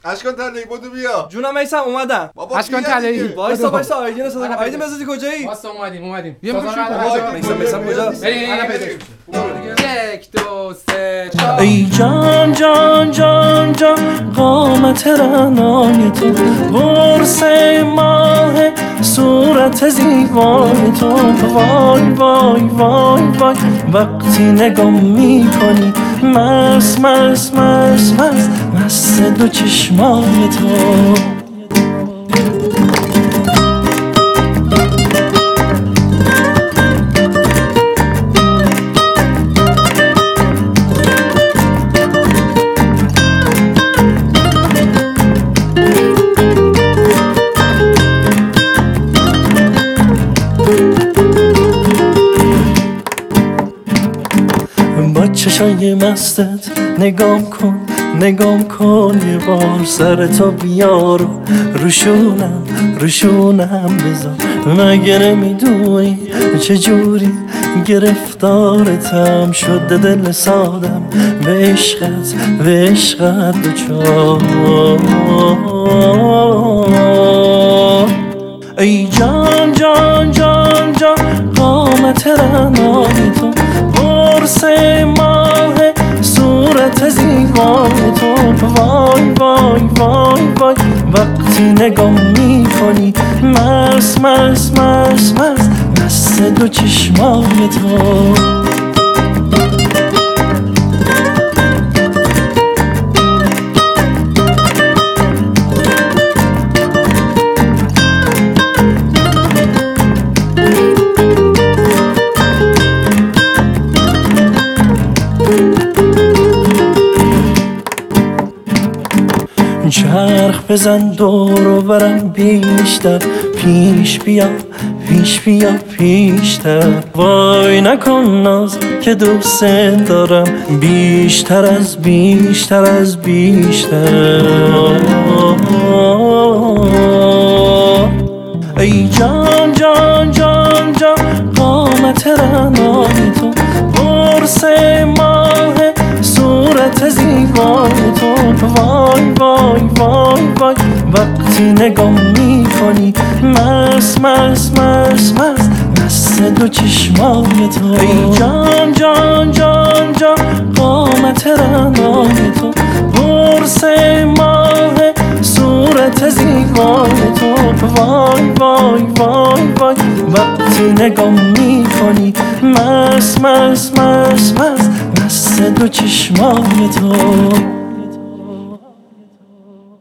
اشکان طلایی بدو بیا. جونم میسم اومدم. اشکان طلایی وایسا آیدین صدا کن. آیدین مزدی کجایی؟ واسه اومدیم بیا میسم کجاست؟ یک دو سه ای جان جان جان جان قامت رعنای تو قرص ماه صورت زیبای تو وای وای وای وای وقتی نگاه میکنی مست مست مست مست مست دو چشمای تو با چشای مستت نگام کن یه بار سر تو بیار و روشونم بذار مگه نمیدونی چجوری گرفتارتم شده دل سادم به عشقت دوچار ای جان جان جان جان قامت رعنای تو قرص ماه صورت زیبای تو وای وای وای وای وقتی نگاه میکنی مست مست مست مست مست دو چشمای تو چرخ بزن دور و برم بیشتر پیش بیا پیشتر وای نکن ناز که دوست دارم بیشتر از بیشتر ای جان جان جان جان قامت رعنای تو قرص ماه صورت زیبای تو وای وای وای وای وقتی نگاه میکنی مست مست مست مست مست دو چشمای تو ای جان جان جان جان قامت رعنای تو قرص ماه صورت زیبای تو وای وای وای وای وقتی نگاه میکنی مست مست مست مست مست دو چشمای تو